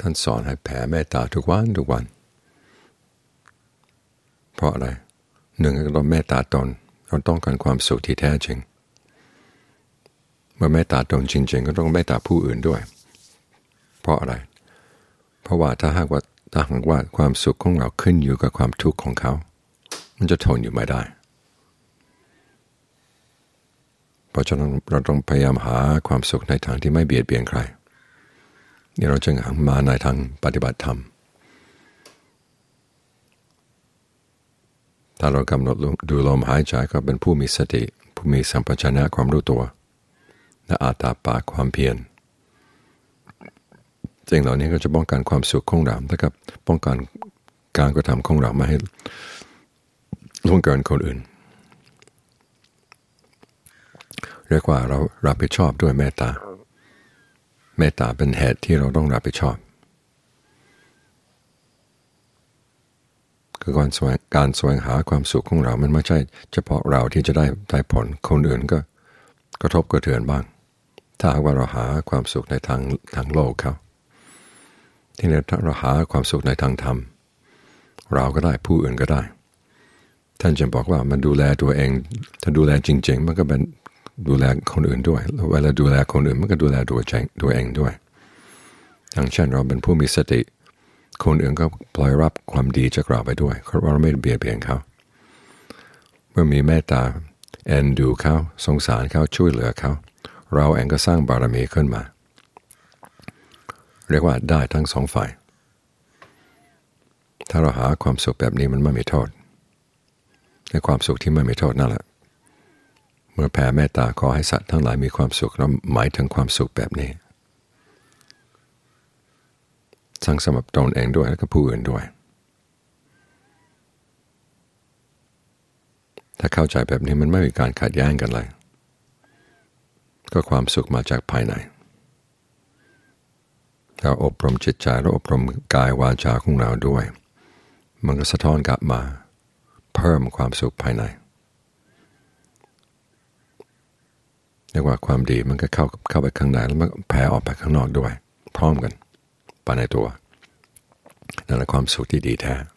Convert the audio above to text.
ท่านสอนให้แผ่เมตตาทุกวันเพราะอะไรหนึ่งเราเมตตาตนเราต้องการความสุขที่แท้จริงเมื่อเมตตาตนจริงๆก็ต้องเมตตาผู้อื่นด้วยเพราะอะไรเพราะว่าถ้าหากว่าความสุขของเราขึ้นอยู่กับความทุกข์ของเขามันจะทนอยู่ไม่ได้เพราะฉะนั้นเราต้องพยายามหาความสุขในทางที่ไม่เบียดเบียนใครนี่เราจึงหันมาในทางปฏิบัติธรรมถ้าเรากำหนดดูลมหายใจก็เป็นผู้มีสติผู้มีสัมปชัญญะความรู้ตัวและอาตาปาความเพียรสิ่งเหล่านี้ก็จะป้องกันความสุขของเราและก็ป้องกันการกระทำของเราไม่ให้ล่วงเกินคนอื่นเรียกว่าเรารับผิดชอบด้วยเมตตาเป็นเหตุที่เราต้องรับผิดชอบคือการแสวงหาความสุขของเรามันไม่ใช่เฉพาะเราที่จะได้ผลคนอื่นก็กระทบกระเทือนบ้างถ้าว่าเราหาความสุขในทางโลกเขาที่นี่ถ้าเราหาความสุขในทางธรรมเราก็ได้ผู้อื่นก็ได้ท่านจะบอกว่ามันดูแลตัวเองถ้าดูแลจริงๆมันก็เป็นดูแลคนอื่นด้วยแล้วเวลาดูแลคนอื่นมันก็ดูแลตัวเองด้วยอย่างเช่นเราเป็นผู้มีสติคนอื่นก็ปล่อยรับความดีจากเราไปด้วยเพราะเราไม่เบียดเบียนเขาเมื่อมีเมตตาเอ็นดูเขาสงสารเขาช่วยเหลือเขาเราเองก็สร้างบารมีขึ้นมาเรียกว่าได้ทั้งสองฝ่ายถ้าเราหาความสุขแบบนี้มันไม่มีโทษในความสุขที่ไม่มีโทษนั่นแหละเมื่อแผ่เมตตาขอให้สัตว์ทั้งหลายมีความสุขแล้วหมายถึงความสุขแบบนี้ทั้งสำหรับตนเองด้วยและก็ผู้อื่นด้วยถ้าเข้าใจแบบนี้มันไม่มีการขัดแย้งกันเลยก็ความสุขมาจากภายในเราอบรมจิตใจและอบรมกายวาจาของเราด้วยมันก็สะท้อนกลับมาเพิ่มความสุขภายในเรียกว่าความดีมันก็เข้าไปข้างในแล้วมันแผ่ออกไปข้างนอกด้วยพร้อมกันไปในตัวนั่นแหละความสุขที่ดีแท้